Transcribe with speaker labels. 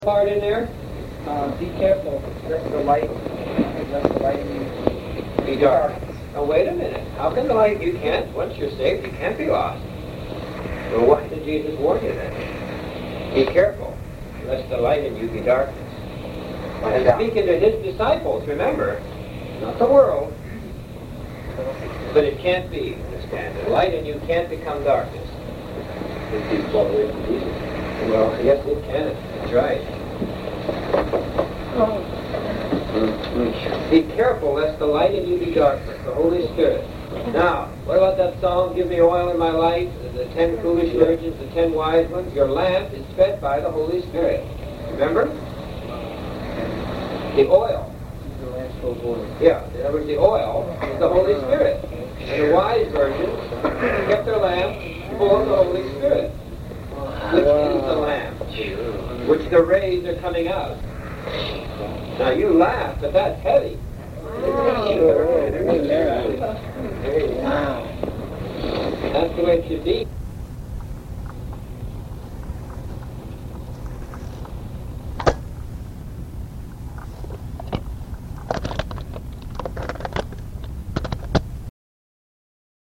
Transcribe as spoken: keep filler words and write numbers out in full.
Speaker 1: part in there?
Speaker 2: Uh, be careful. Let the light, let the light
Speaker 1: Be dark. Oh, wait a minute. How can the light, you can't, once you're saved, you can't be lost. Well, why did Jesus warn you then? Be careful, lest the light in you be darkness. And speaking to his disciples, remember, not the world, but it can't be, understand. The light in you can't become darkness. If you fall away from Jesus. Well, yes, it can. That's right. Be careful lest the light in you be darkness, the Holy Spirit. Now, what about that song, Give Me Oil in My Light, the ten foolish virgins, the ten wise ones? Your lamp is fed by the Holy Spirit. Remember? The oil. Yeah, in other words, the oil is the Holy Spirit. And the wise virgins kept their lamp full of the Holy Spirit, which is the lamp, which the rays are coming out. Now you laugh, but that's heavy. That's the way it should be.